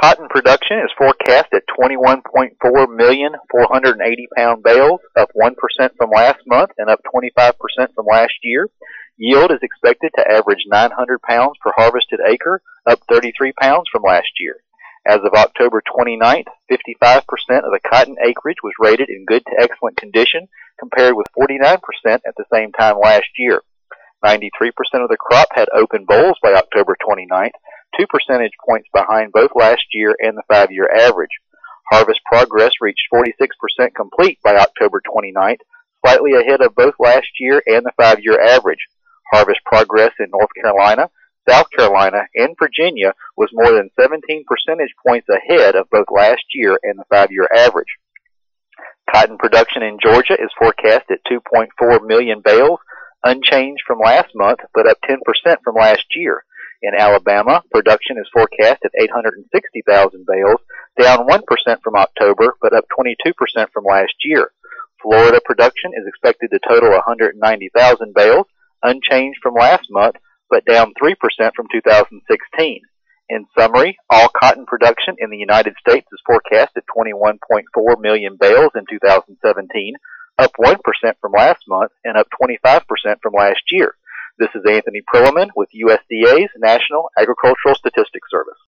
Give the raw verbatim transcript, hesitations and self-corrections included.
Cotton production is forecast at twenty-one point four million four hundred eighty pound bales, up one percent from last month and up twenty-five percent from last year. Yield is expected to average nine hundred pounds per harvested acre, up thirty-three pounds from last year. As of October twenty-ninth, fifty-five percent of the cotton acreage was rated in good to excellent condition, compared with forty-nine percent at the same time last year. ninety-three percent of the crop had open bolls by October twenty-ninth, two percentage points behind both last year and the five-year average. Harvest progress reached forty-six percent complete by October twenty-ninth, slightly ahead of both last year and the five-year average. Harvest progress in North Carolina, South Carolina, and Virginia was more than seventeen percentage points ahead of both last year and the five-year average. Cotton production in Georgia is forecast at two point four million bales, unchanged from last month, but up ten percent from last year. In Alabama, production is forecast at eight hundred sixty thousand bales, down one percent from October, but up twenty-two percent from last year. Florida production is expected to total one hundred ninety thousand bales, unchanged from last month, but down three percent from two thousand sixteen. In summary, all cotton production in the United States is forecast at twenty-one point four million bales in two thousand seventeen, up one percent from last month and up twenty-five percent from last year. This is Anthony Perlman with U S D A's National Agricultural Statistics Service.